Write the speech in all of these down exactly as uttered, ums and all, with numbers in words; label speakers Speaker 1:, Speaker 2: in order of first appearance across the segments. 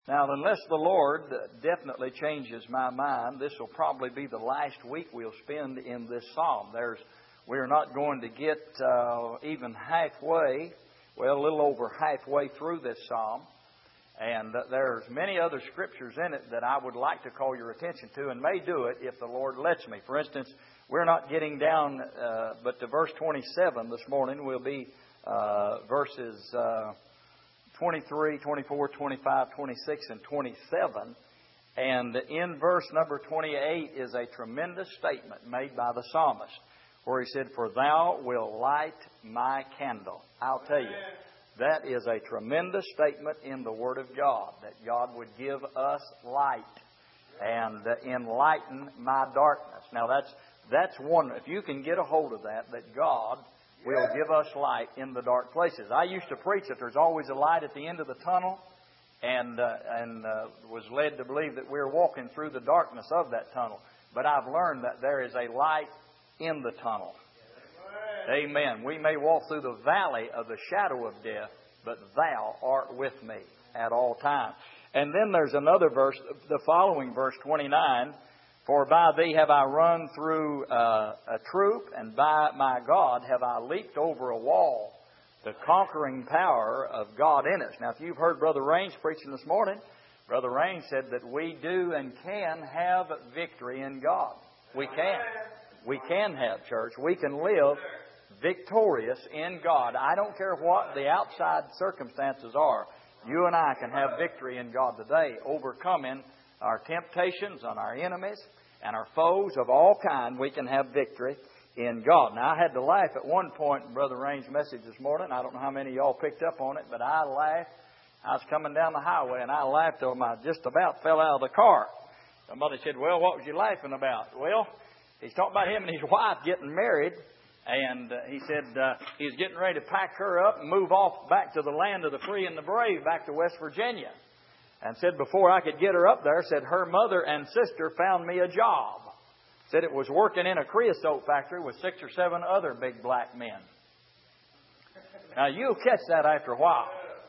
Speaker 1: Now, unless the Lord definitely changes my mind, this will probably be the last week we'll spend in this psalm. There's, we're not going to get uh, even halfway, well, a little over halfway through this psalm. And uh, there's many other scriptures in it that I would like to call your attention to, and may do it if the Lord lets me. For instance, we're not getting down uh, but to verse twenty-seven this morning. We'll be uh, verses uh, twenty-three, twenty-four, twenty-five, twenty-six, and twenty-seven. And in verse number twenty-eight is a tremendous statement made by the psalmist, where he said, "For thou wilt light my candle." I'll tell you, that is a tremendous statement in the Word of God, that God would give us light and uh, enlighten my darkness. Now that's that's one. If you can get a hold of that, that God will give us light in the dark places. I used to preach that there's always a light at the end of the tunnel, and uh, and uh, was led to believe that we're walking through the darkness of that tunnel. But I've learned that there is a light in the tunnel. Amen. We may walk through the valley of the shadow of death, but Thou art with me at all times. And then there's another verse, the following verse twenty-nine. "For by Thee have I run through uh, a troop, and by my God have I leaped over a wall." The conquering power of God in us. Now, if you've heard Brother Raines preaching this morning, Brother Raines said that we do and can have victory in God. We can. We can have, church. We can live victorious in God. I don't care what the outside circumstances are. You and I can have victory in God today, overcoming our temptations on our enemies and our foes of all kind. We can have victory in God. Now, I had to laugh at one point in Brother Raines' message this morning. I don't know how many of y'all picked up on it, but I laughed. I was coming down the highway, and I laughed till I just about fell out of the car. Somebody said, "Well, what was you laughing about?" Well, he's talking about him and his wife getting married. And uh, he said uh, he's getting ready to pack her up and move off back to the land of the free and the brave, back to West Virginia. And said before I could get her up there, said her mother and sister found me a job. Said it was working in a creosote factory with six or seven other big black men. Now you'll catch that after a while.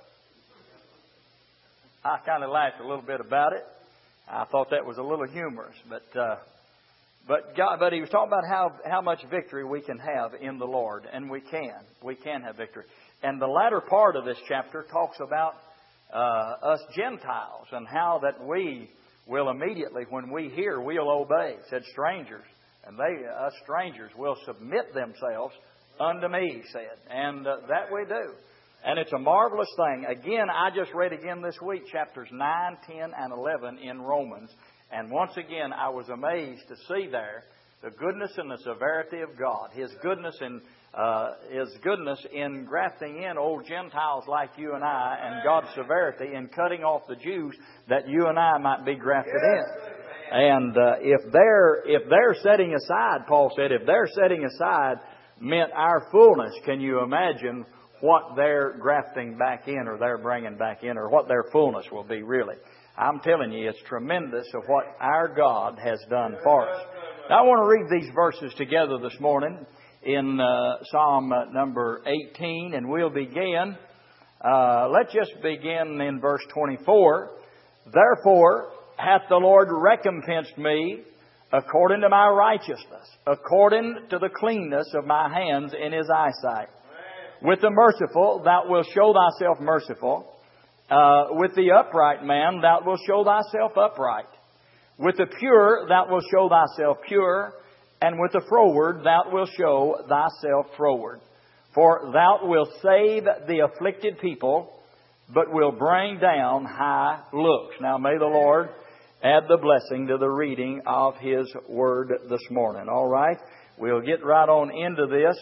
Speaker 1: I kind of laughed a little bit about it. I thought that was a little humorous, but... Uh, But God, but he was talking about how, how much victory we can have in the Lord. And we can. We can have victory. And the latter part of this chapter talks about uh, us Gentiles and how that we will immediately, when we hear, we'll obey. It said strangers. And they, us strangers, will submit themselves unto me, he said. And uh, that we do. And it's a marvelous thing. Again, I just read again this week chapters nine, ten, and eleven in Romans. And once again, I was amazed to see there the goodness and the severity of God. His goodness in uh, His goodness in grafting in old Gentiles like you and I, and God's severity in cutting off the Jews that you and I might be grafted in. And uh, if they're if they're setting aside, Paul said, if they're setting aside meant our fullness, can you imagine what they're grafting back in, or they're bringing back in, or what their fullness will be really? I'm telling you, it's tremendous of what our God has done for us. Now, I want to read these verses together this morning in uh, Psalm uh, number eighteen, and we'll begin. Uh, let's just begin in verse twenty-four. "Therefore hath the Lord recompensed me according to my righteousness, according to the cleanness of my hands in His eyesight. With the merciful thou wilt show thyself merciful. Uh, with the upright man, thou wilt show thyself upright. With the pure, thou wilt show thyself pure. And with the froward, thou wilt show thyself froward. For thou wilt save the afflicted people, but will bring down high looks." Now may the Lord add the blessing to the reading of His Word this morning. All right? We'll get right on into this.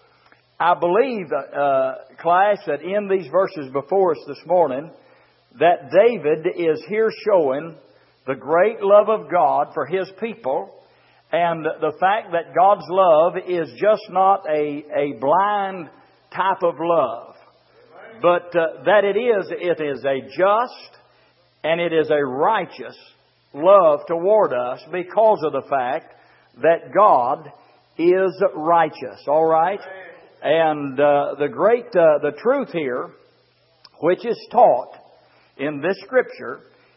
Speaker 1: I believe, uh, class, that in these verses before us this morning, that David is here showing the great love of God for His people, and the fact that God's love is just not a, a blind type of love, but uh, that it is, it is a just and it is a righteous love toward us because of the fact that God is righteous. All right? And uh, the great, uh, the truth here, which is taught in this Scripture,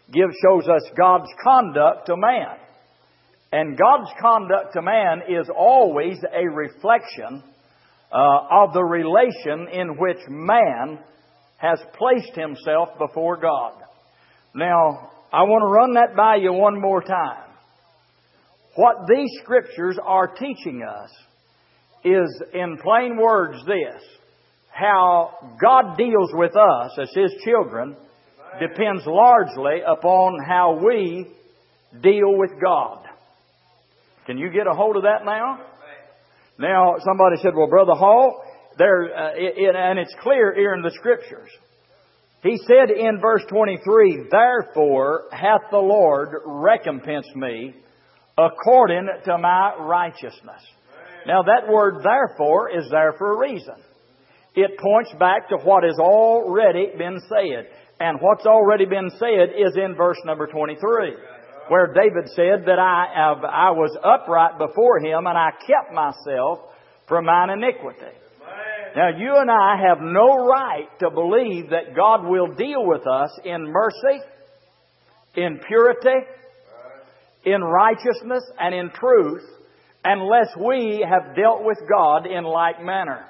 Speaker 1: gives shows us God's conduct to man. And God's conduct to man is always a reflection uh, of the relation in which man has placed himself before God. Now, I want to run that by you one more time. What these Scriptures are teaching us is, in plain words, this: how God deals with us as His children depends largely upon how we deal with God. Can you get a hold of that now? Now, somebody said, well, Brother Hall, there, uh, it, it, and it's clear here in the Scriptures. He said in verse twenty-three, therefore hath the Lord recompensed me according to my righteousness. Now that word therefore is there for a reason. It points back to what has already been said. And what's already been said is in verse number twenty-three, where David said that I have, I was upright before Him and I kept myself from mine iniquity. Now you and I have no right to believe that God will deal with us in mercy, in purity, in righteousness, and in truth, unless we have dealt with God in like manner.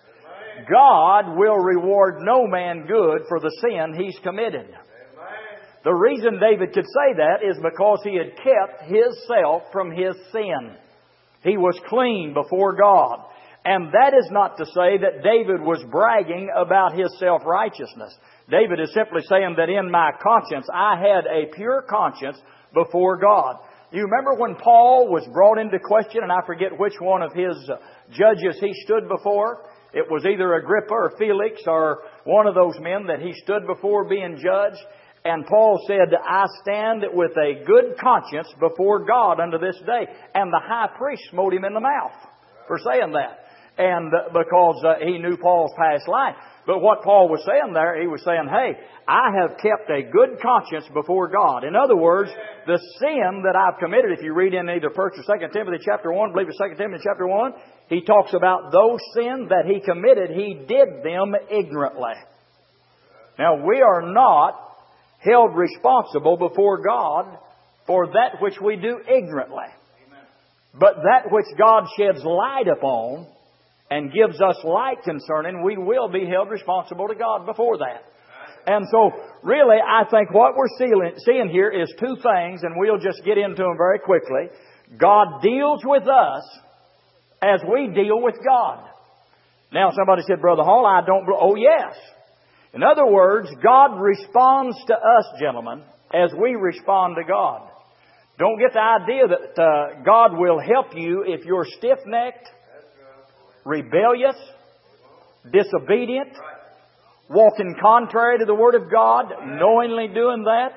Speaker 1: God will reward no man good for the sin he's committed. The reason David could say that is because he had kept himself from his sin. He was clean before God. And that is not to say that David was bragging about his self-righteousness. David is simply saying that in my conscience, I had a pure conscience before God. You remember when Paul was brought into question, and I forget which one of his judges he stood before? It was either Agrippa or Felix or one of those men that he stood before being judged. And Paul said, I stand with a good conscience before God unto this day. And the high priest smote him in the mouth for saying that. And because uh, he knew Paul's past life. But what Paul was saying there, he was saying, hey, I have kept a good conscience before God. In other words, the sin that I've committed, if you read in either First or Second Timothy chapter one, I believe it's Second Timothy chapter one, he talks about those sins that he committed, he did them ignorantly. Now, we are not held responsible before God for that which we do ignorantly. But that which God sheds light upon and gives us light concerning, we will be held responsible to God before that. And so, really, I think what we're seeing here is two things, and we'll just get into them very quickly. God deals with us as we deal with God. Now, somebody said, Brother Hall, I don't... Oh, yes. In other words, God responds to us, gentlemen, as we respond to God. Don't get the idea that uh, God will help you if you're stiff-necked, rebellious, disobedient, walking contrary to the Word of God, knowingly doing that.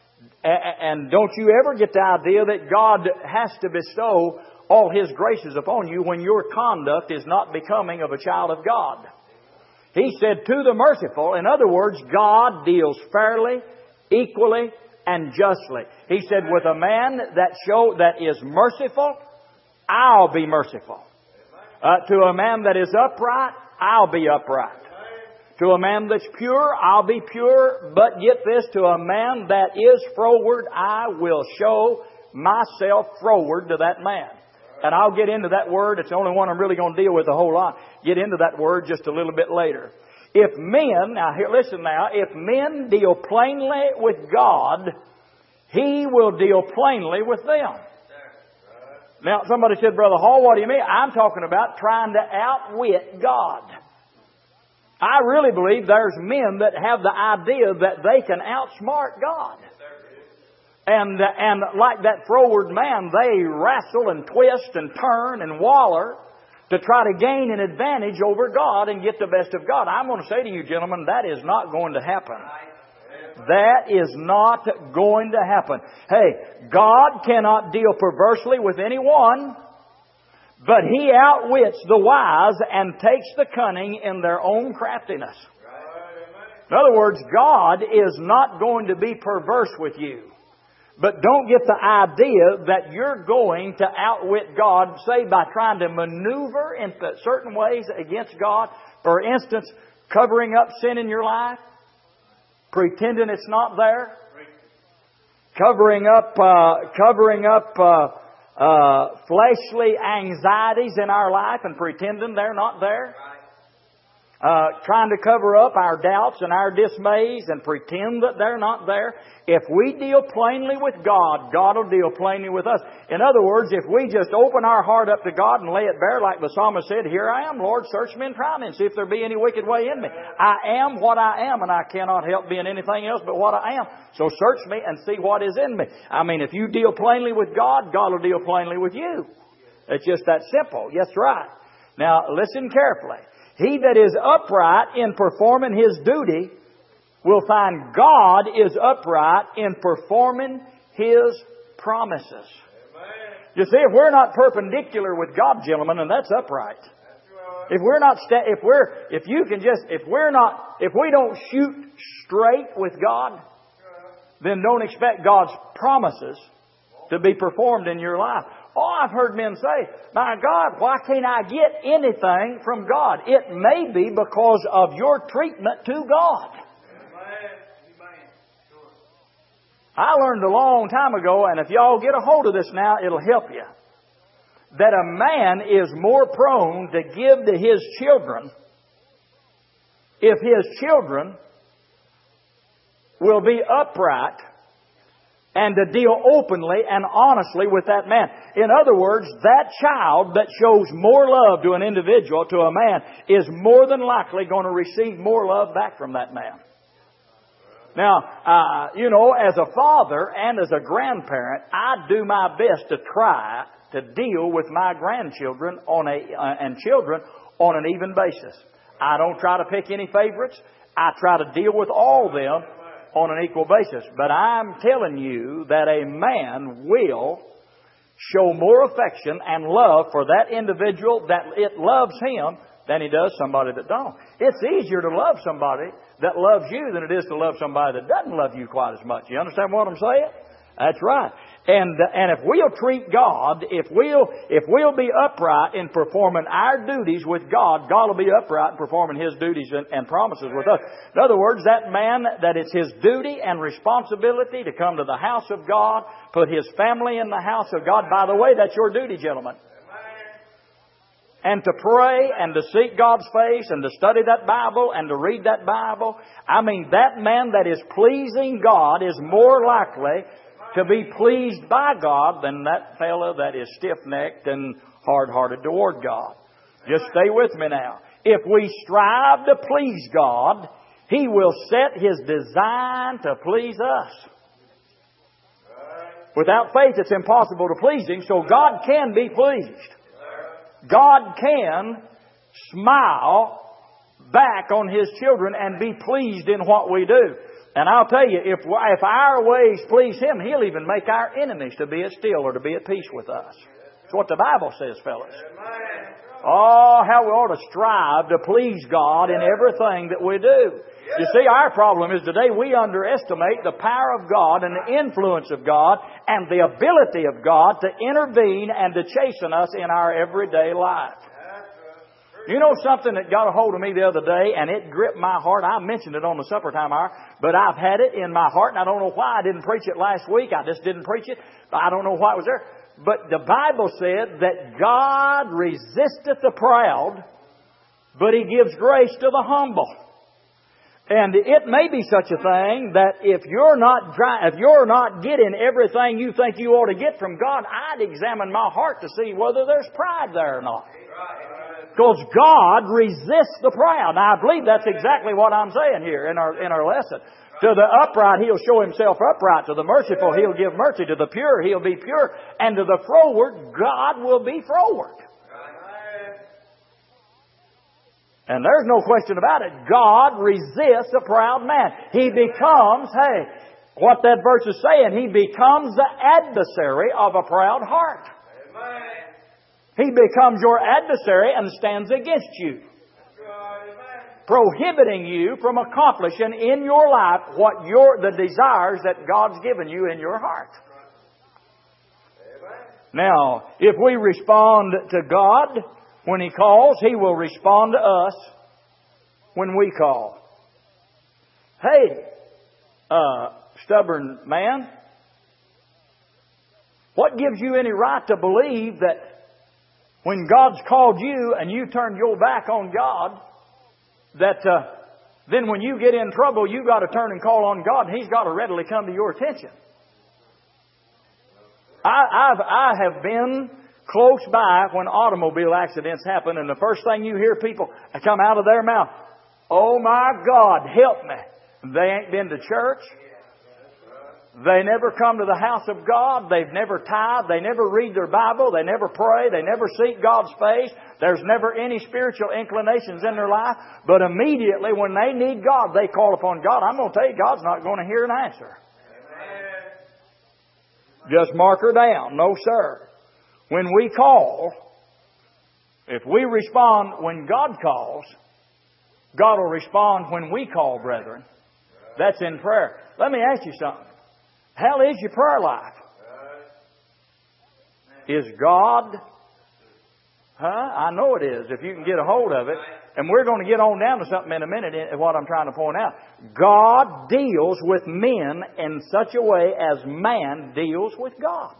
Speaker 1: And don't you ever get the idea that God has to bestow all His graces upon you when your conduct is not becoming of a child of God. He said, to the merciful, in other words, God deals fairly, equally, and justly. He said, with a man that show that is merciful, I'll be merciful. Uh, to a man that is upright, I'll be upright. To a man that's pure, I'll be pure. But get this, to a man that is froward, I will show myself froward to that man. And I'll get into that word. It's the only one I'm really going to deal with a whole lot. Get into that word just a little bit later. If men, now here, listen now, if men deal plainly with God, He will deal plainly with them. Now, somebody said, Brother Hall, what do you mean? I'm talking about trying to outwit God. I really believe there's men that have the idea that they can outsmart God. And, and like that froward man, they wrestle and twist and turn and waller to try to gain an advantage over God and get the best of God. I'm going to say to you, gentlemen, that is not going to happen. That is not going to happen. Hey, God cannot deal perversely with anyone, but He outwits the wise and takes the cunning in their own craftiness. In other words, God is not going to be perverse with you. But don't get the idea that you're going to outwit God, say, by trying to maneuver in certain ways against God. For instance, covering up sin in your life, pretending it's not there. covering up, uh, covering up uh, uh, fleshly anxieties in our life and pretending they're not there. Uh, trying to cover up our doubts and our dismays and pretend that they're not there. If we deal plainly with God, God will deal plainly with us. In other words, if we just open our heart up to God and lay it bare, like the psalmist said, "Here I am, Lord, search me and try me and see if there be any wicked way in me. I am what I am, and I cannot help being anything else but what I am. So search me and see what is in me." I mean, if you deal plainly with God, God will deal plainly with you. It's just that simple. Yes, right. Now, listen carefully. He that is upright in performing his duty will find God is upright in performing His promises. Amen. You see, if we're not perpendicular with God, gentlemen, then that's upright. That's right. If we're not, sta- if we're, if you can just, if we're not, if we don't shoot straight with God, then don't expect God's promises to be performed in your life. Oh, I've heard men say, "My God, why can't I get anything from God?" It may be because of your treatment to God. I learned a long time ago, and if y'all get a hold of this now, it'll help you, that a man is more prone to give to his children if his children will be upright and to deal openly and honestly with that man. In other words, that child that shows more love to an individual, to a man, is more than likely going to receive more love back from that man. Now, uh, you know, as a father and as a grandparent, I do my best to try to deal with my grandchildren on a uh, and children on an even basis. I don't try to pick any favorites. I try to deal with all of them on an equal basis. But I'm telling you that a man will show more affection and love for that individual that it loves him than he does somebody that don't. It's easier to love somebody that loves you than it is to love somebody that doesn't love you quite as much. You understand what I'm saying? That's right. And and if we'll treat God, if we'll if we'll be upright in performing our duties with God, God will be upright in performing His duties and, and promises with us. In other words, that man, that it's his duty and responsibility to come to the house of God, put his family in the house of God. By the way, that's your duty, gentlemen. And to pray and to seek God's face and to study that Bible and to read that Bible. I mean, that man that is pleasing God is more likely to be pleased by God than that fellow that is stiff-necked and hard-hearted toward God. Just stay with me now. If we strive to please God, He will set His design to please us. Without faith, it's impossible to please Him, so God can be pleased. God can smile back on His children and be pleased in what we do. And I'll tell you, if if our ways please Him, He'll even make our enemies to be at still or to be at peace with us. That's what the Bible says, fellas. Oh, how we ought to strive to please God in everything that we do. You see, our problem is today we underestimate the power of God and the influence of God and the ability of God to intervene and to chasten us in our everyday life. You know something that got a hold of me the other day and it gripped my heart? I mentioned it on the supper time hour, but I've had it in my heart and I don't know why I didn't preach it last week. I just didn't preach it. I don't know why it was there. But the Bible said that God resisteth the proud, but He gives grace to the humble. And it may be such a thing that if you're not dry, if you're not getting everything you think you ought to get from God, I'd examine my heart to see whether there's pride there or not. Because God resists the proud. Now, I believe that's exactly what I'm saying here in our in our lesson. To the upright, He'll show Himself upright. To the merciful, He'll give mercy. To the pure, He'll be pure. And to the froward, God will be froward. And there's no question about it. God resists a proud man. He becomes, hey, what that verse is saying, He becomes the adversary of a proud heart. Amen. He becomes your adversary and stands against you, prohibiting you from accomplishing in your life what your the desires that God's given you in your heart. Now, if we respond to God when He calls, He will respond to us when we call. Hey, uh, stubborn man, What gives you any right to believe that when God's called you and you turned your back on God, that uh, then when you get in trouble, you've got to turn and call on God, and He's got to readily come to your attention? I, I've, I have been close by when automobile accidents happen, and the first thing you hear people come out of their mouth, "Oh my God, help me." They ain't been to church. They never come to the house of God. They've never tithed. They never read their Bible. They never pray. They never seek God's face. There's never any spiritual inclinations in their life. But immediately when they need God, they call upon God. I'm going to tell you, God's not going to hear an answer. Just mark her down. No, sir. When we call, if we respond when God calls, God will respond when we call, brethren. That's in prayer. Let me ask you something. How is your prayer life? Is God... Huh? I know it is, if you can get a hold of it. And we're going to get on down to something in a minute, what I'm trying to point out. God deals with men in such a way as man deals with God.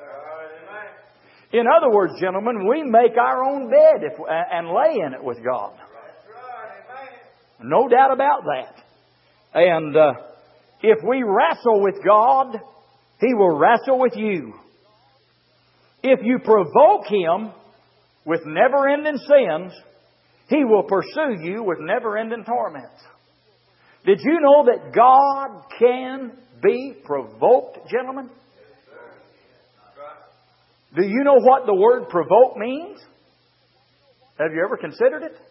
Speaker 1: In other words, gentlemen, we make our own bed if, and lay in it with God. No doubt about that. And uh, if we wrestle with God, He will wrestle with you. If you provoke Him with never-ending sins, He will pursue you with never-ending torments. Did you know that God can be provoked, gentlemen? Do you know what the word provoke means? Have you ever considered it?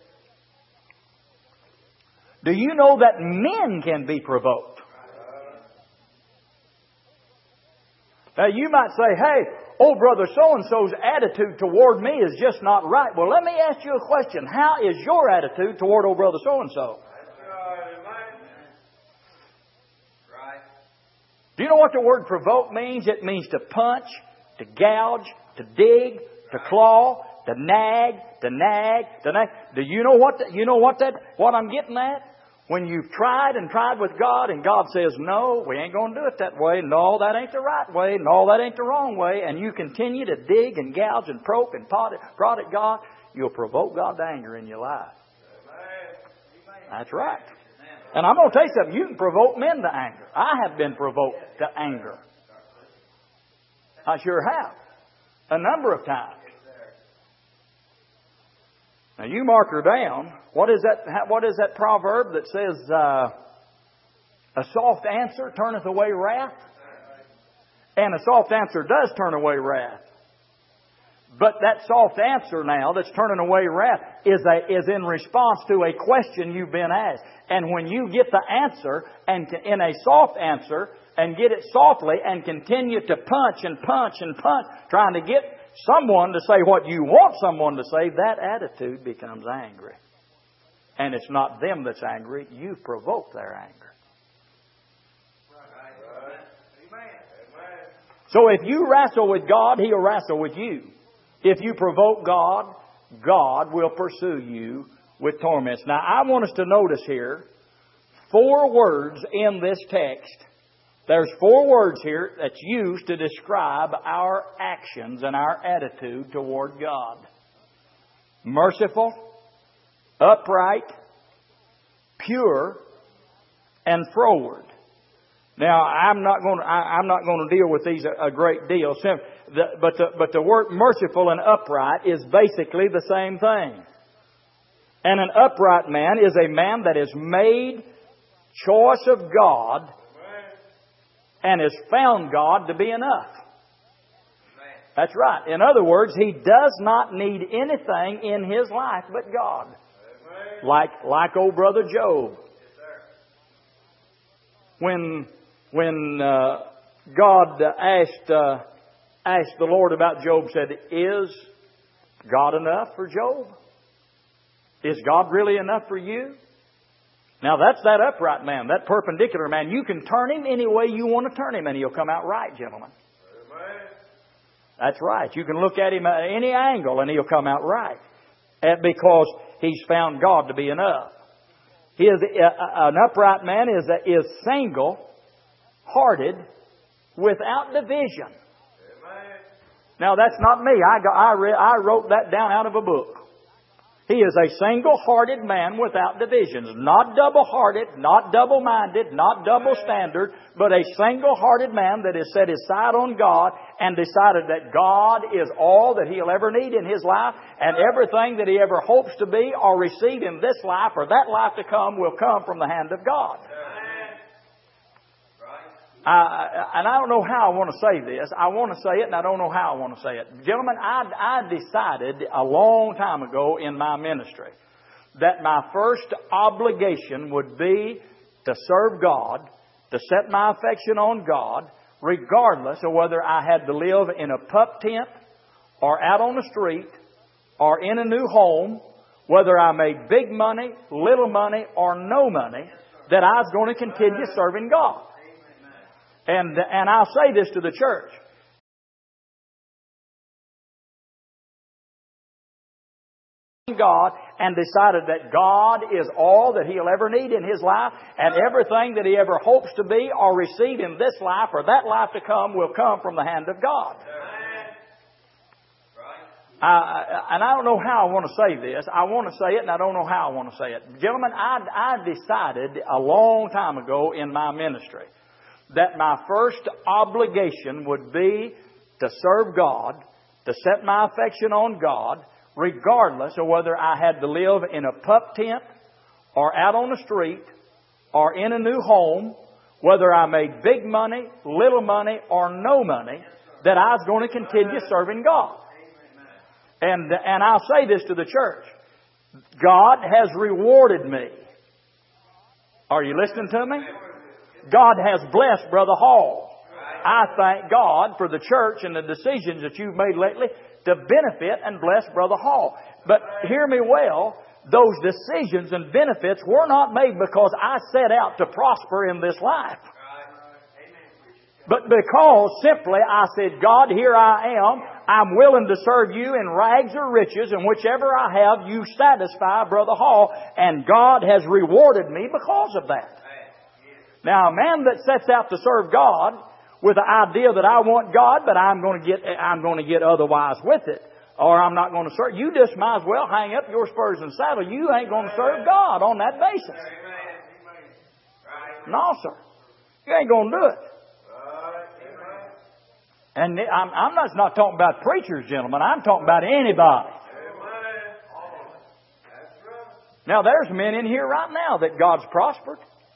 Speaker 1: Do you know that men can be provoked? Now you might say, "Hey, oh brother so-and-so's attitude toward me is just not right." Well, let me ask you a question. How is your attitude toward old brother so-and-so? Do you know what the word provoke means? It means to punch, to gouge, to dig, to claw, to nag, to nag, to nag. Do you know what the, you know what that what I'm getting at? When you've tried and tried with God and God says, "No, we ain't going to do it that way. No, that ain't the right way. No, that ain't the wrong way." And you continue to dig and gouge and probe and prod at God, you'll provoke God to anger in your life. That's right. And I'm going to tell you something. You can provoke men to anger. I have been provoked to anger. I sure have. A number of times. Now you mark her down. What is that? What is that proverb that says, uh, "A soft answer turneth away wrath"? And a soft answer does turn away wrath. But that soft answer now that's turning away wrath is a, is in response to a question you've been asked. And when you get the answer and in a soft answer and get it softly and continue to punch and punch and punch, trying to get someone to say what you want someone to say, that attitude becomes angry. And it's not them that's angry. You've provoked their anger. So if you wrestle with God, He'll wrestle with you. If you provoke God, God will pursue you with torments. Now, I want us to notice here four words in this text. There's four words here that's used to describe our actions and our attitude toward God. Merciful, upright, pure, and froward. Now, I'm not going to, I, I'm not going to deal with these a, a great deal. The, but, the, but the word merciful and upright is basically the same thing. And an upright man is a man that has made choice of God and has found God to be enough. That's right. In other words, he does not need anything in his life but God. Like, like old brother Job. When, when uh, God asked, uh, asked the Lord about Job, said, "Is God enough for Job? Is God really enough for you?" Now that's that upright man, that perpendicular man. You can turn him any way you want to turn him and he'll come out right, gentlemen. That's right. You can look at him at any angle and he'll come out right. And because he's found God to be enough. He is, uh, an upright man is, is single-hearted, without division. Now that's not me. I, got, I, re, I wrote that down out of a book. He is a single-hearted man without divisions. Not double-hearted, not double-minded, not double-standard, but a single-hearted man that has set his sight on God and decided that God is all that he'll ever need in his life, and everything that he ever hopes to be or receive in this life or that life to come will come from the hand of God. I, and I don't know how I want to say this. I want to say it and I don't know how I want to say it. Gentlemen, I, I decided a long time ago in my ministry that my first obligation would be to serve God, to set my affection on God, regardless of whether I had to live in a pup tent or out on the street or in a new home, whether I made big money, little money, or no money, that I was going to continue serving God. And, and I'll say this to the church. God and decided that God is all that he'll ever need in his life, and everything that he ever hopes to be or receive in this life or that life to come will come from the hand of God. I, and I don't know how I want to say this. I want to say it and I don't know how I want to say it. Gentlemen, I, I decided a long time ago in my ministry that my first obligation would be to serve God, to set my affection on God, regardless of whether I had to live in a pup tent or out on the street or in a new home, whether I made big money, little money, or no money, that I was going to continue serving God. And, and I'll say this to the church. God has rewarded me. Are you listening to me? God has blessed Brother Hall. I thank God for the church and the decisions that you've made lately to benefit and bless Brother Hall. But hear me well, those decisions and benefits were not made because I set out to prosper in this life. But because simply I said, God, here I am. I'm willing to serve you in rags or riches, and whichever I have, you satisfy Brother Hall. And God has rewarded me because of that. Now, a man that sets out to serve God with the idea that I want God, but I'm going to get I'm going to get otherwise with it, or I'm not going to serve, you just might as well hang up your spurs and saddle. You ain't going to serve God on that basis. No, sir. You ain't going to do it. And I'm, I'm not, not talking about preachers, gentlemen. I'm talking about anybody. Now, there's men in here right now that God's prospered.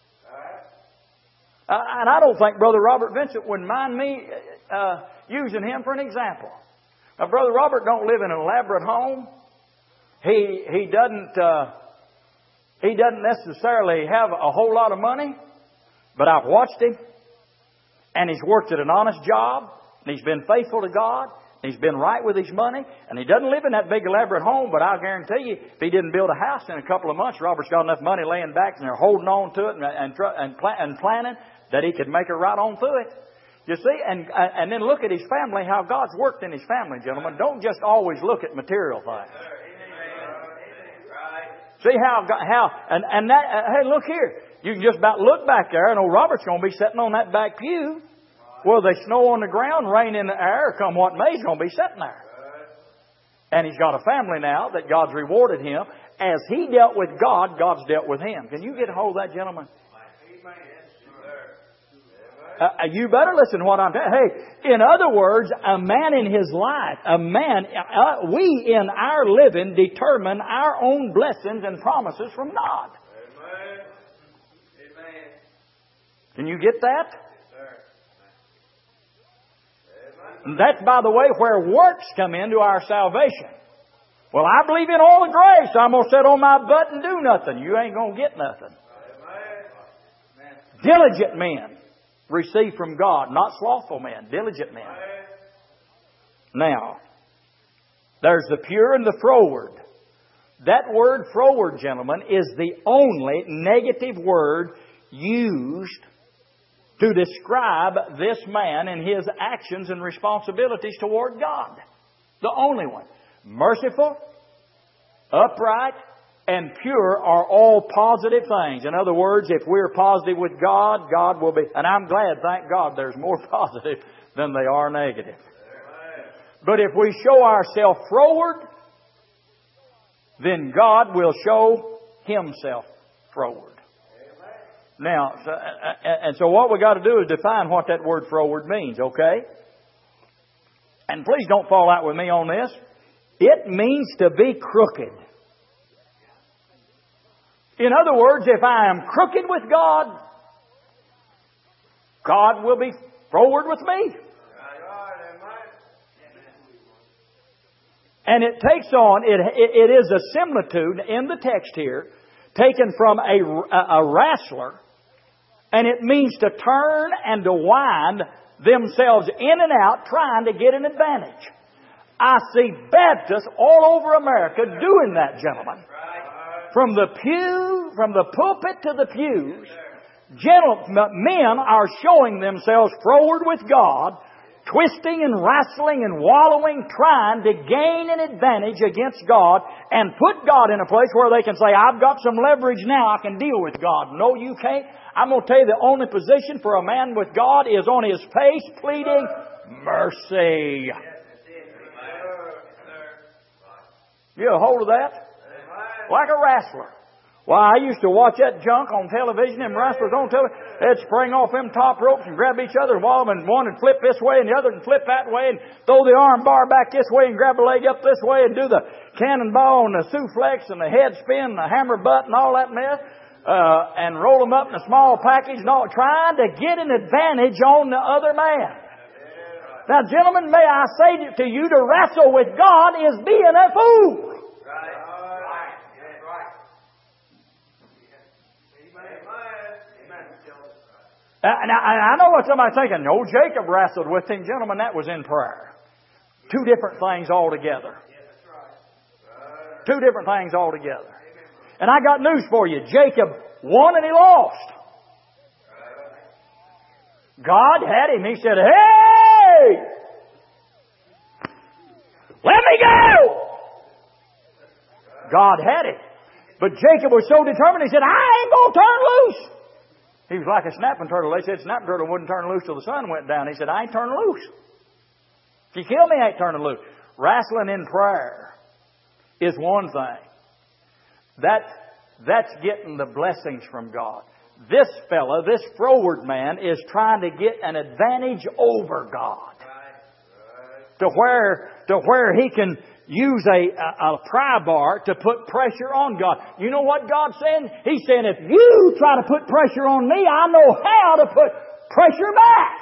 Speaker 1: Uh, and I don't think Brother Robert Vincent would mind me uh, using him for an example. Now, Brother Robert don't live in an elaborate home. He he doesn't uh, he doesn't necessarily have a whole lot of money, but I've watched him, and he's worked at an honest job, and he's been faithful to God. He's been right with his money, and he doesn't live in that big elaborate home, but I'll guarantee you, if he didn't build a house in a couple of months, Robert's got enough money laying back, and they're holding on to it and and, and, and planning that he could make it right on through it. You see, and and then look at his family, how God's worked in his family, gentlemen. Don't just always look at material things. See how, how, and, and that, uh, hey, look here. You can just about look back there, and old Robert's going to be sitting on that back pew. Well, they snow on the ground, rain in the air, come what may, he's going to be sitting there. And he's got a family now that God's rewarded him. As he dealt with God, God's dealt with him. Can you get a hold of that, gentleman? Uh, you better listen to what I'm telling you. Hey, in other words, a man in his life, a man, uh, we in our living determine our own blessings and promises from God. Amen. Amen. Can you get that? And that's, by the way, where works come into our salvation. Well, I believe in all the grace. So I'm going to sit on my butt and do nothing. You ain't going to get nothing. Amen. Diligent men receive from God, not slothful men, diligent men. Now, there's the pure and the froward. That word froward, gentlemen, is the only negative word used to describe this man and his actions and responsibilities toward God. The only one. Merciful, upright, and pure are all positive things. In other words, if we're positive with God, God will be... And I'm glad, thank God, there's more positive than they are negative. But if we show ourselves froward, then God will show Himself froward. Now, so, and so what we got to do is define what that word froward means, okay? And please don't fall out with me on this. It means to be crooked. In other words, if I am crooked with God, God will be froward with me. And it takes on, it, it is a similitude in the text here, taken from a, a wrestler, and it means to turn and to wind themselves in and out trying to get an advantage. I see Baptists all over America doing that, gentlemen. From the pew, from the pulpit to the pews, gentlemen, men are showing themselves froward with God, twisting and wrestling and wallowing, trying to gain an advantage against God and put God in a place where they can say, I've got some leverage now, I can deal with God. No, you can't. I'm going to tell you the only position for a man with God is on his face pleading mercy. You get a hold of that? Like a wrestler. Why, I used to watch that junk on television, them wrestlers on television. They'd spring off them top ropes and grab each other and wall them, and one would flip this way and the other would flip that way and throw the arm bar back this way and grab a leg up this way and do the cannonball and the suplex and the head spin and the hammer butt and all that mess. Uh, and roll them up in a small package and all, trying to get an advantage on the other man. Now, gentlemen, may I say to you, to wrestle with God is being a fool. And I, I know what somebody's thinking. No, Jacob wrestled with him. Gentlemen, that was in prayer. Two different things altogether. Two different things altogether. And I got news for you. Jacob won and he lost. God had him. He said, hey! Let me go! God had it. But Jacob was so determined, he said, I ain't going to turn loose. He was like a snapping turtle. They said snapping turtle wouldn't turn loose till the sun went down. He said, I ain't turning loose. If you kill me, I ain't turning loose. Wrestling in prayer is one thing. That, that's getting the blessings from God. This fella, this froward man, is trying to get an advantage over God. To where, to where he can use a, a, a pry bar to put pressure on God. You know what God's saying? He's saying, if you try to put pressure on me, I know how to put pressure back.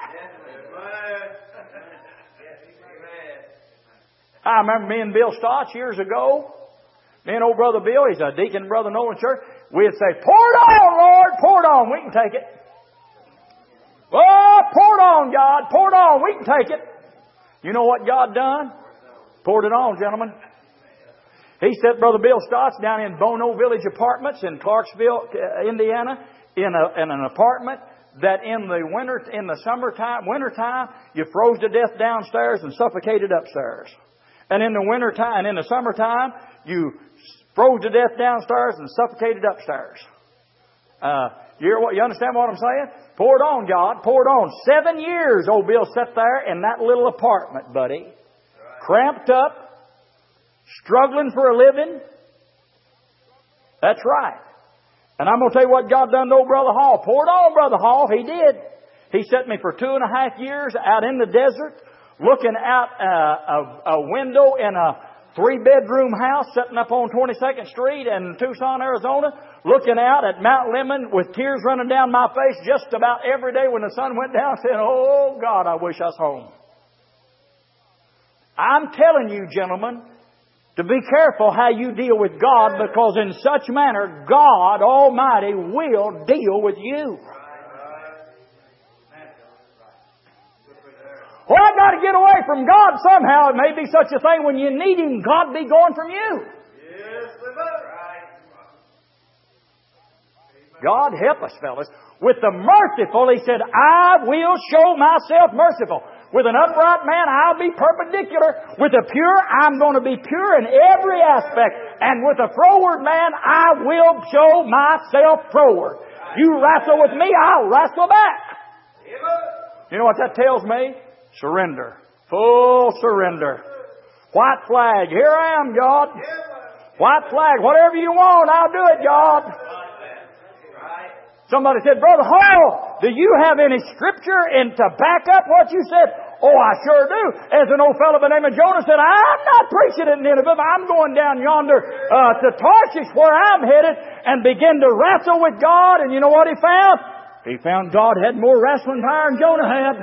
Speaker 1: I remember me and Bill Stotts years ago. Me and old Brother Bill, he's a deacon in Brother Nolan Church. We'd say, pour it on, Lord, pour it on. We can take it. Oh, pour it on, God, pour it on. We can take it. You know what God done? Poured it on, gentlemen. He set Brother Bill Stotts down in Bono Village Apartments in Clarksville, Indiana, in, a, in an apartment that in the winter, in the summertime, wintertime, you froze to death downstairs and suffocated upstairs. And in the wintertime, and in the summertime, you froze to death downstairs and suffocated upstairs. Uh, you, hear what, you understand what I'm saying? Pour it on, God. Pour it on. Seven years old Bill sat there in that little apartment, buddy. Cramped up. Struggling for a living. That's right. And I'm going to tell you what God done to old Brother Hall. Pour it on, Brother Hall. He did. He sent me for two and a half years out in the desert, looking out uh, a, a window in a three-bedroom house sitting up on twenty-second Street in Tucson, Arizona, looking out at Mount Lemmon with tears running down my face just about every day when the sun went down, saying, oh, God, I wish I was home. I'm telling you, gentlemen, to be careful how you deal with God, because in such manner, God Almighty will deal with you. Well, I got to get away from God somehow. It may be such a thing when you need Him, God be going from you. God help us, fellas. With the merciful, He said, I will show myself merciful. With an upright man, I'll be perpendicular. With a pure, I'm going to be pure in every aspect. And with a froward man, I will show myself froward. You wrestle with me, I'll wrestle back. You know what that tells me? Surrender. Full surrender. White flag. Here I am, God. White flag. Whatever you want, I'll do it, God. Somebody said, Brother Hall, do you have any scripture in to back up what you said? Oh, I sure do. As an old fellow by the name of Jonah said, I'm not preaching at Nineveh. I'm going down yonder uh, to Tarshish where I'm headed and begin to wrestle with God. And you know what he found? He found God had more wrestling power than Jonah had.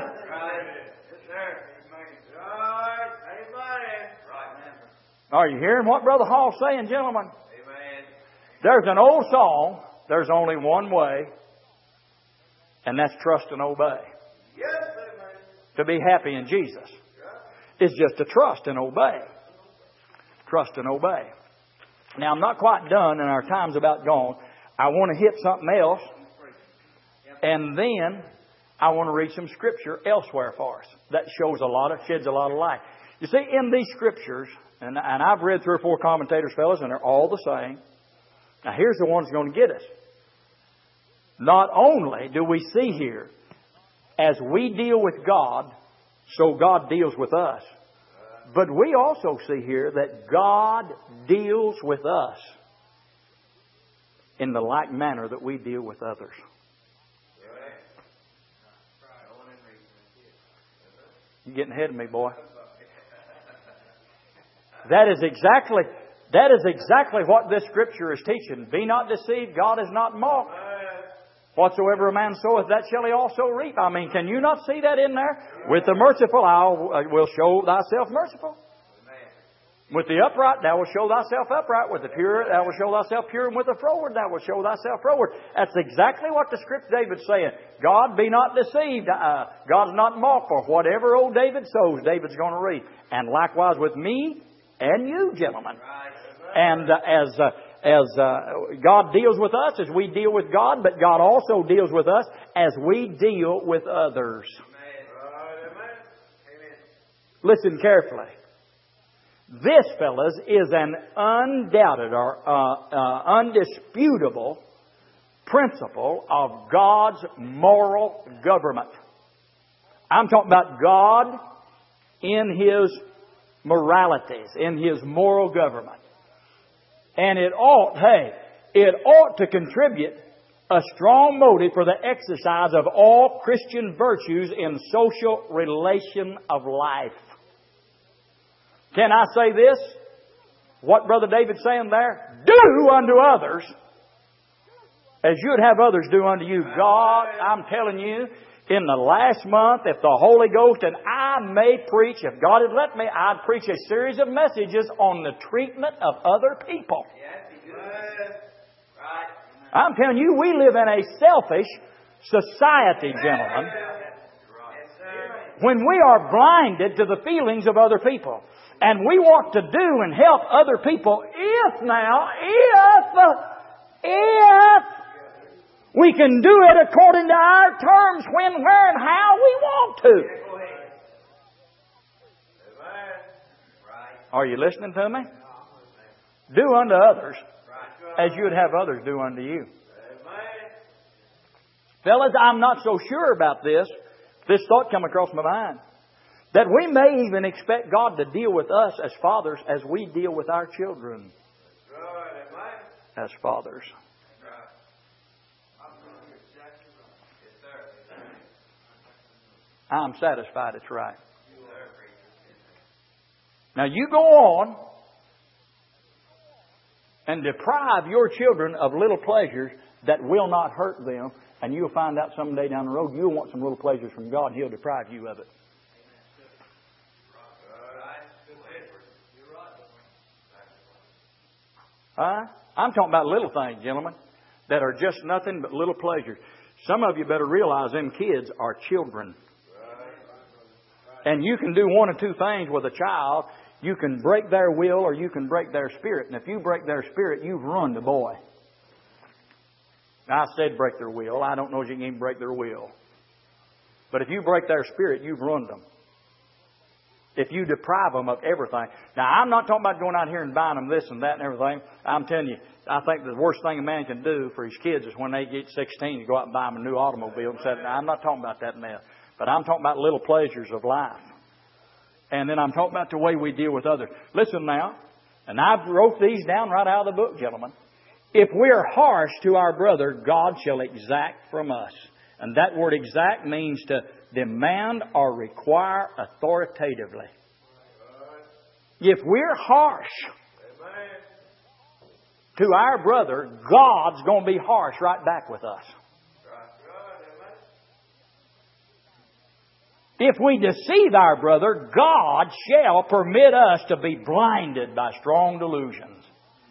Speaker 1: Are you hearing what Brother Hall's saying, gentlemen? Amen. There's an old song, there's only one way, and that's trust and obey. Yes, amen. To be happy in Jesus is just to trust and obey. Trust and obey. Now, I'm not quite done, and our time's about gone. I want to hit something else, and then I want to read some scripture elsewhere for us. That shows a lot of, sheds a lot of light. You see, in these scriptures, and, and I've read three or four commentators, fellas, and they're all the same. Now, here's the one that's going to get us. Not only do we see here, as we deal with God, so God deals with us. But we also see here that God deals with us in the like manner that we deal with others. You're getting ahead of me, boy. That is exactly, that is exactly what this scripture is teaching. Be not deceived, God is not mocked. Whatsoever a man soweth, that shall he also reap. I mean, can you not see that in there? With the merciful, I will show thyself merciful. With the upright, thou wilt show thyself upright. With the pure, thou wilt show thyself pure. And with the froward, thou wilt show thyself froward. That's exactly what the script David's saying. God, be not deceived. Uh, God's not mocked. For whatever old David sows, David's going to reap. And likewise with me and you, gentlemen. And uh, as uh, as uh, God deals with us, as we deal with God, but God also deals with us as we deal with others. Listen carefully. This, fellas, is an undoubted or uh, uh, undisputable principle of God's moral government. I'm talking about God in His moralities, in His moral government. And it ought, hey, it ought to contribute a strong motive for the exercise of all Christian virtues in social relation of life. Can I say this? What Brother David's saying there? Do unto others as you'd have others do unto you. God, I'm telling you, in the last month, if the Holy Ghost and I may preach, if God had let me, I'd preach a series of messages on the treatment of other people. I'm telling you, we live in a selfish society, gentlemen, when we are blinded to the feelings of other people. And we want to do and help other people if now, if, if we can do it according to our terms, when, where, and how we want to. Are you listening to me? Do unto others as you would have others do unto you. Fellas, I'm not so sure about this. This thought come across my mind. That we may even expect God to deal with us as fathers as we deal with our children as fathers. I'm satisfied it's right. Now you go on and deprive your children of little pleasures that will not hurt them, and you'll find out someday down the road you'll want some little pleasures from God and He'll deprive you of it. Huh? I'm talking about little things, gentlemen, that are just nothing but little pleasures. Some of you better realize them kids are children. And you can do one of two things with a child. You can break their will or you can break their spirit. And if you break their spirit, you've ruined the boy. Now, I said break their will. I don't know if you can even break their will. But if you break their spirit, you've ruined them. If you deprive them of everything. Now, I'm not talking about going out here and buying them this and that and everything. I'm telling you, I think the worst thing a man can do for his kids is when they get sixteen, to go out and buy them a new automobile. And say, now, I'm not talking about that mess. But I'm talking about little pleasures of life. And then I'm talking about the way we deal with others. Listen now, and I wrote these down right out of the book, gentlemen. If we are harsh to our brother, God shall exact from us. And that word exact means to demand or require authoritatively. If we're harsh to our brother, God's going to be harsh right back with us. If we deceive our brother, God shall permit us to be blinded by strong delusions.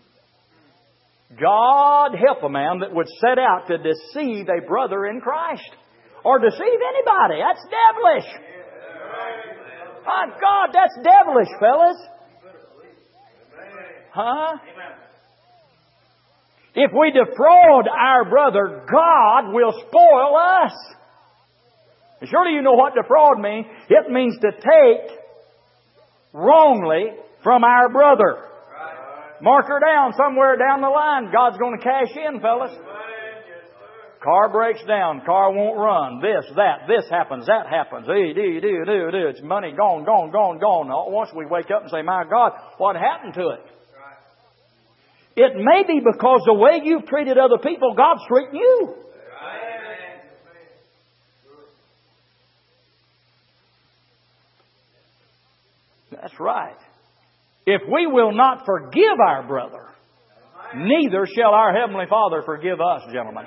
Speaker 1: God help a man that would set out to deceive a brother in Christ. Or deceive anybody. That's devilish. My God, that's devilish, fellas. Huh? If we defraud our brother, God will spoil us. Surely you know what defraud means. It means to take wrongly from our brother. Mark her down somewhere down the line. God's going to cash in, fellas. Car breaks down. Car won't run. This, that, this happens, that happens. Do, do, do, do, do. It's money gone, gone, gone, gone. Once we wake up and say, my God, what happened to it? It may be because the way you've treated other people, God's treating you. That's right. If we will not forgive our brother, neither shall our Heavenly Father forgive us, gentlemen.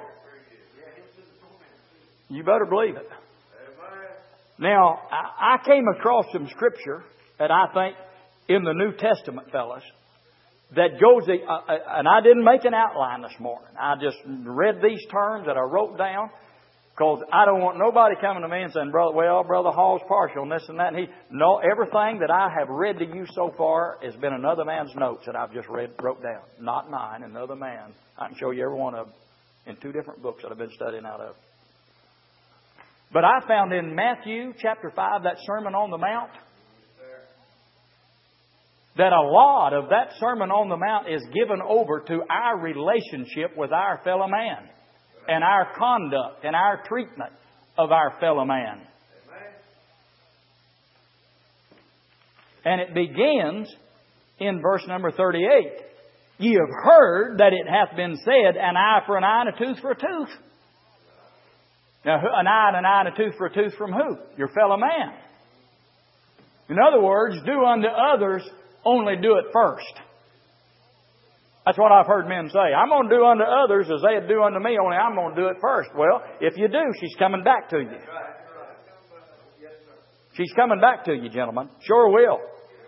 Speaker 1: You better believe it. Now, I came across some scripture that I think in the New Testament, fellas, that goes, uh, and I didn't make an outline this morning. I just read these terms that I wrote down. Because I don't want nobody coming to me and saying, brother, well, Brother Hall's partial and this and that. And he, no, everything that I have read to you so far has been another man's notes that I've just read, wrote down. Not mine, another man. I can show you every one of them in two different books that I've been studying out of. But I found in Matthew chapter five, that Sermon on the Mount, that a lot of that Sermon on the Mount is given over to our relationship with our fellow man. And our conduct and our treatment of our fellow man. And it begins in verse number thirty-eight. Ye have heard that it hath been said, an eye for an eye and a tooth for a tooth. Now, an eye and an eye and a tooth for a tooth from who? Your fellow man. In other words, do unto others, only do it first. That's what I've heard men say. I'm going to do unto others as they do unto me, only I'm going to do it first. Well, if you do, she's coming back to you. She's coming back to you, gentlemen. Sure will.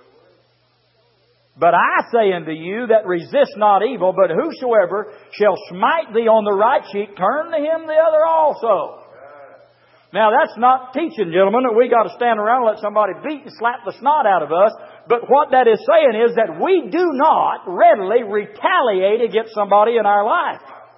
Speaker 1: But I say unto you that resist not evil, but whosoever shall smite thee on the right cheek, turn to him the other also. Now, that's not teaching, gentlemen, that we got to stand around and let somebody beat and slap the snot out of us. But what that is saying is that we do not readily retaliate against somebody in our life.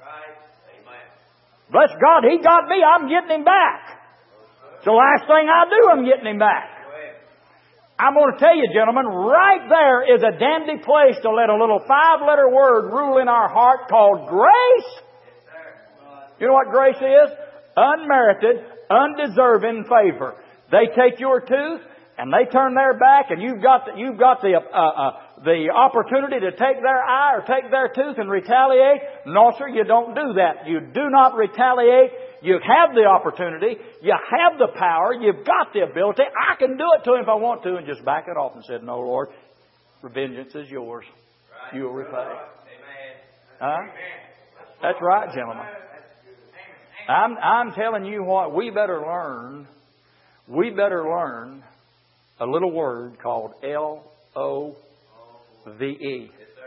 Speaker 1: Bless God, he got me, I'm getting him back. It's the last thing I do, I'm getting him back. I'm going to tell you, gentlemen, right there is a dandy place to let a little five-letter word rule in our heart called grace. You know what grace is? Unmerited, undeserving favor. They take your tooth and they turn their back, and you've got the, you've got the uh, uh, the opportunity to take their eye or take their tooth and retaliate. No, sir, you don't do that. You do not retaliate. You have the opportunity. You have the power. You've got the ability. I can do it to him if I want to, and just back it off and said, "No, Lord, vengeance is yours. You will repay." Huh? That's right, gentlemen. I'm, I'm telling you what, we better learn, we better learn a little word called L O V E.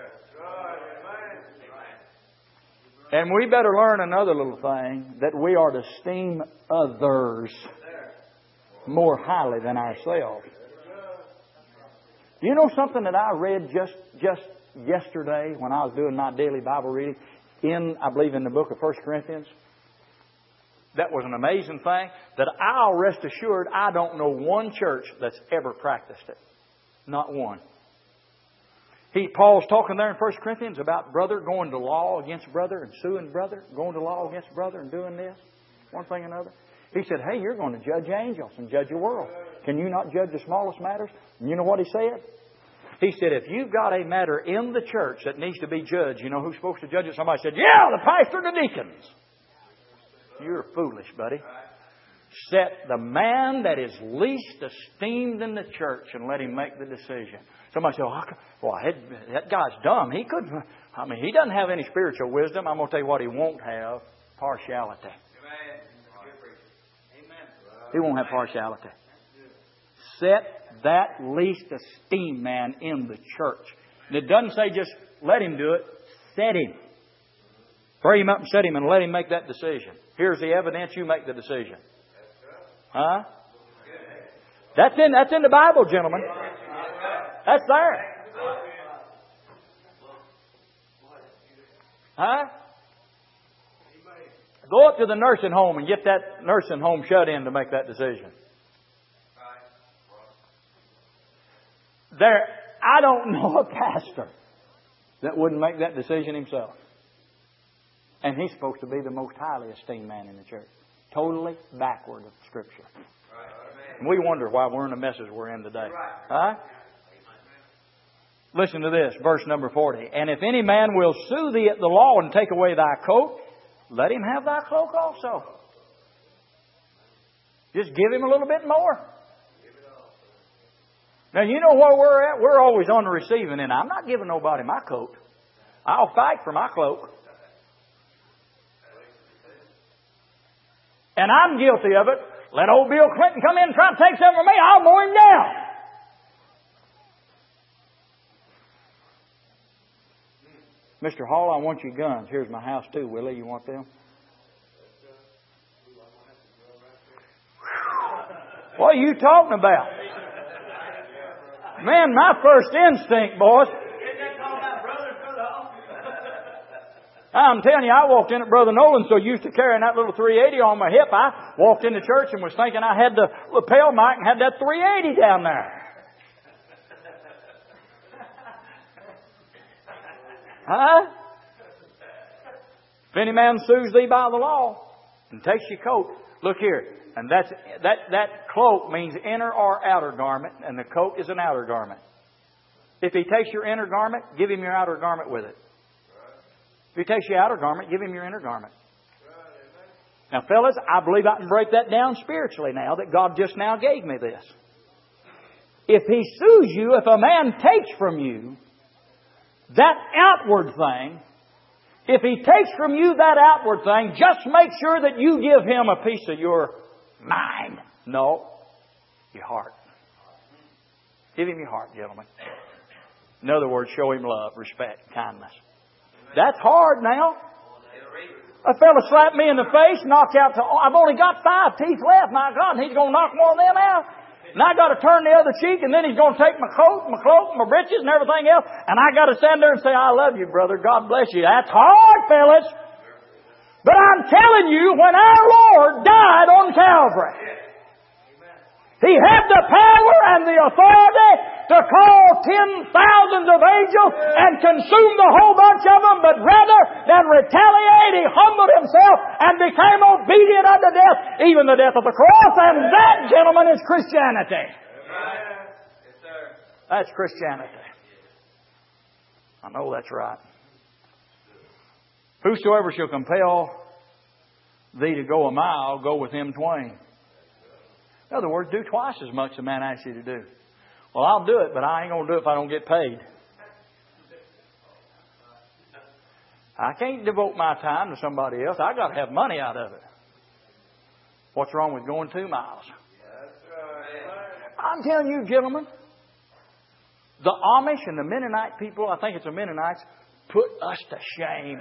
Speaker 1: And we better learn another little thing, that we are to esteem others more highly than ourselves. Do you know something that I read just, just yesterday when I was doing my daily Bible reading in, I believe, in the book of First Corinthians? That was an amazing thing that I'll rest assured I don't know one church that's ever practiced it. Not one. He, Paul's talking there in First Corinthians about brother going to law against brother and suing brother, going to law against brother and doing this, one thing or another. He said, hey, you're going to judge angels and judge the world. Can you not judge the smallest matters? And you know what he said? He said, if you've got a matter in the church that needs to be judged, you know who's supposed to judge it? Somebody said, yeah, the pastor and the deacons. You're foolish, buddy. Set the man that is least esteemed in the church and let him make the decision. Somebody said, well, well that guy's dumb. He couldn't, I mean, he doesn't have any spiritual wisdom. I'm going to tell you what he won't have. Partiality. He won't have partiality. Set that least esteemed man in the church. And it doesn't say just let him do it. Set him. Bring him up and set him and let him make that decision. Here's the evidence. You make the decision. Huh? That's in, that's in the Bible, gentlemen. That's there. Huh? Go up to the nursing home and get that nursing home shut in to make that decision. There, I don't know a pastor that wouldn't make that decision himself. And he's supposed to be the most highly esteemed man in the church. Totally backward of Scripture. And we wonder why we're in the messes we're in today. Huh? Listen to this, verse number forty. And if any man will sue thee at the law and take away thy coat, let him have thy cloak also. Just give him a little bit more. Now, you know where we're at? We're always on the receiving end. I'm not giving nobody my coat. I'll fight for my cloak. And I'm guilty of it. Let old Bill Clinton come in and try to take something from me. I'll mow him down. Mister Hall, I want your guns. Here's my house too, Willie. You want them? What are you talking about? Man, my first instinct, boys. I'm telling you, I walked in at Brother Nolan, so used to carrying that little three eighty on my hip. I walked into church and was thinking I had the lapel mic and had that three eighty down there. Huh? If any man sues thee by the law and takes your coat, look here. And that's, that, that cloak means inner or outer garment, and the coat is an outer garment. If he takes your inner garment, give him your outer garment with it. If he takes your outer garment, give him your inner garment. Now, fellas, I believe I can break that down spiritually now that God just now gave me this. If he sues you, if a man takes from you that outward thing, if he takes from you that outward thing, just make sure that you give him a piece of your mind. No, your heart. Give him your heart, gentlemen. In other words, show him love, respect, kindness. That's hard now. A fella slapped me in the face, knocked out. To, I've only got five teeth left. My God, and he's going to knock more of them out. And I got to turn the other cheek, and then he's going to take my coat, my cloak, my breeches, and everything else. And I got to stand there and say, I love you, brother. God bless you. That's hard, fellas. But I'm telling you, when our Lord died on Calvary, He had the power and the authority to call ten thousands of angels and consume the whole bunch of them, but rather than retaliate, He humbled Himself and became obedient unto death, even the death of the cross. And that, gentlemen, is Christianity. That's Christianity. I know that's right. Whosoever shall compel thee to go a mile, go with him twain. In other words, do twice as much as a man asks you to do. Well, I'll do it, but I ain't going to do it if I don't get paid. I can't devote my time to somebody else. I got to have money out of it. What's wrong with going two miles? I'm telling you, gentlemen, the Amish and the Mennonite people, I think it's the Mennonites, put us to shame.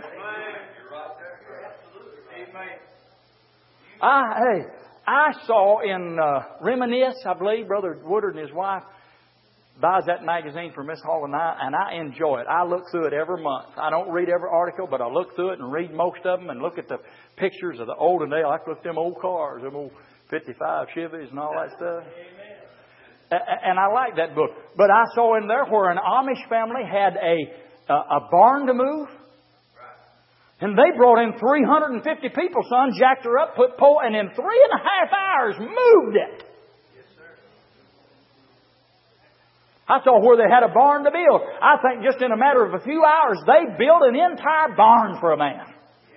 Speaker 1: I, hey, I saw in uh, Reminisce, I believe, Brother Woodard and his wife buys that magazine for Miss Hall and I, and I enjoy it. I look through it every month. I don't read every article, but I look through it and read most of them and look at the pictures of the olden days. I like to look at them old cars, them old fifty-five Chevys and all that stuff. And I like that book. But I saw in there where an Amish family had a, a barn to move. And they brought in three hundred fifty people, son, jacked her up, put pole, and in three and a half hours moved it. Yes, sir. I saw where they had a barn to build. I think just in a matter of a few hours, they built an entire barn for a man.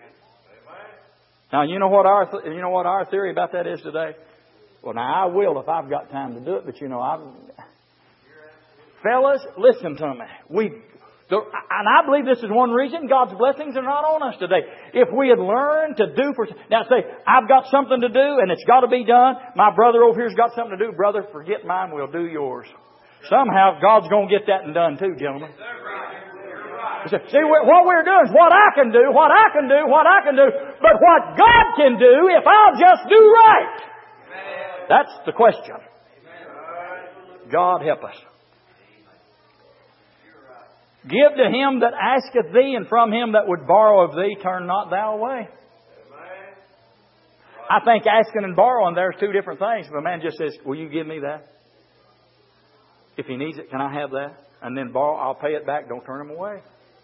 Speaker 1: Now, you know what our th- you know what our theory about that is today? Well, now I will if I've got time to do it, but you know, I, fellas, listen to me. We, the, and I believe this is one reason God's blessings are not on us today. If we had learned to do for now, say I've got something to do and it's got to be done. My brother over here's got something to do. Brother, forget mine. We'll do yours. Somehow God's going to get that and done too, gentlemen. See, what we're doing is what I can do, what I can do, what I can do. But what God can do if I'll just do right. That's the question. God help us. Give to him that asketh thee, and from him that would borrow of thee, turn not thou away. I think asking and borrowing, there's two different things. If a man just says, will you give me that? If he needs it, can I have that? And then borrow, I'll pay it back. Don't turn him away.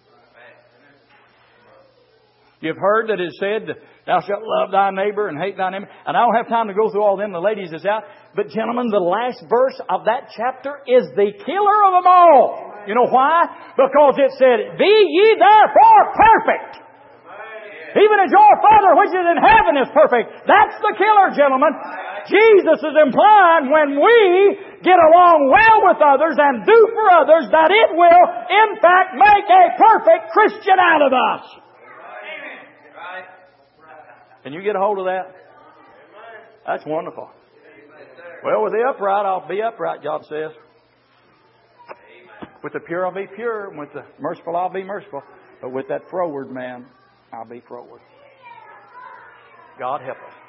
Speaker 1: You've heard that it is said, thou shalt love thy neighbor and hate thy neighbor. And I don't have time to go through all them. The ladies is out. But gentlemen, the last verse of that chapter is the killer of them all. You know why? Because it said, be ye therefore perfect. Even as your Father which is in heaven is perfect. That's the killer, gentlemen. Jesus is implying when we get along well with others and do for others, that it will, in fact, make a perfect Christian out of us. Can you get a hold of that? That's wonderful. Well, with the upright, I'll be upright, God says. With the pure, I'll be pure. And with the merciful, I'll be merciful. But with that froward man, I'll be froward. God help us.